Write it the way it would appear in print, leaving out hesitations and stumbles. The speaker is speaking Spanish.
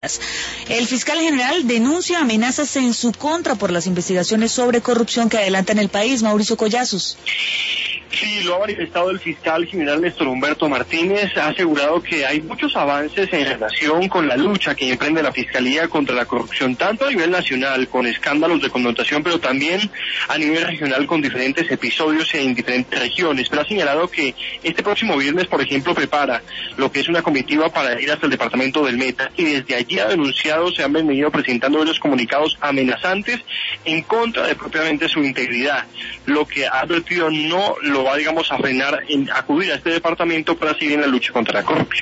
El fiscal general denuncia amenazas en su contra por las investigaciones sobre corrupción que adelanta en el país. Mauricio Collazos. Sí, lo ha manifestado el fiscal general Néstor Humberto Martínez. Ha asegurado que hay muchos avances en relación con la lucha que emprende la Fiscalía contra la corrupción, tanto a nivel nacional, con escándalos de connotación, pero también a nivel regional, con diferentes episodios en diferentes regiones. Pero ha señalado que este próximo viernes, por ejemplo, prepara lo que es una comitiva para ir hasta el departamento del Meta, y desde allí ha denunciado, se han venido presentando varios comunicados amenazantes en contra de propiamente su integridad. Lo que ha advertido no lo va, digamos, a frenar en acudir a este departamento para seguir en la lucha contra la corrupción.